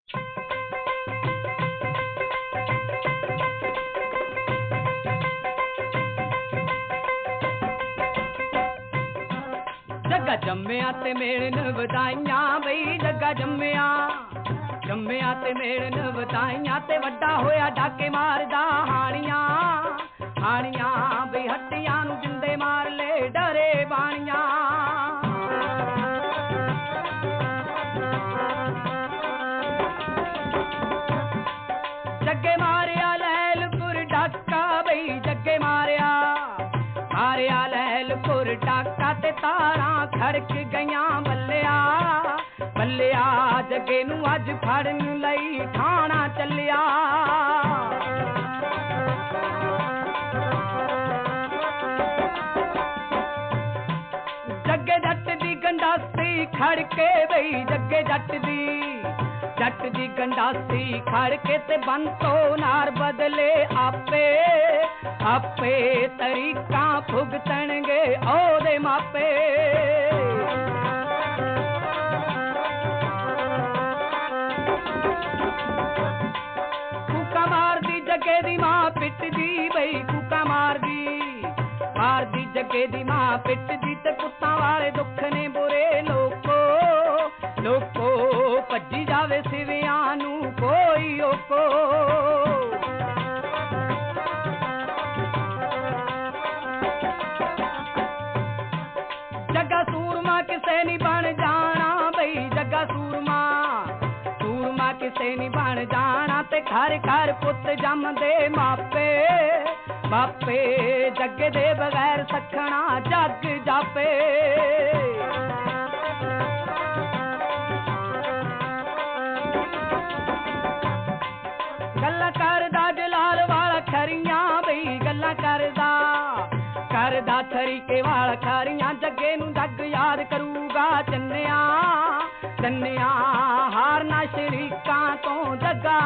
जग्गा जम्मिया ते मेड़न वधाइयां बई जग्गा जम्मिया जम्मिया ते मेड़न वधाइयां ते वड्डा होया डाके मारदा हानियां हानियां बई हट्टियां नूं जिंदे मार ले डरे बाणियां जग्गे मारिया लैलपुर डाका बई जग्गे मारिया मारिया लैलपुर डाका ते तारां खड़क गईयां बल्लिया बल्लिया जग्गे नूं अज फड़न लई ठाणा चलिया जग्गे जट दी गंडासी खड़के बई जग्गे जट दी गंडासी खड़के ते बंतो नार बदले आपे आपे तरीका भुगतणगे ओदे मापे कूका मारदी जगे दी मां पिटदी बई कूका मारदी जगे दी मां पिटदी ते पुत्तां वाले दुख ने बुरे लोको लोको भज्जी जावे सिवियां नूं कोई ओको जग्गा सूरमा किसे नी बन जाना बई जग्गा सूरमा किसे नी बन जाना ते घर घर पुत जमदे मापे मापे जग्गे दे बगैर सखना जग जापे गल्ला करदा जलाल वाला खरियां बई गल्ला करदा थरीके वाला खरियां जग्गे नूं जग याद करूगा चन्निया चन्निया हारना शरीकां तो जग्गा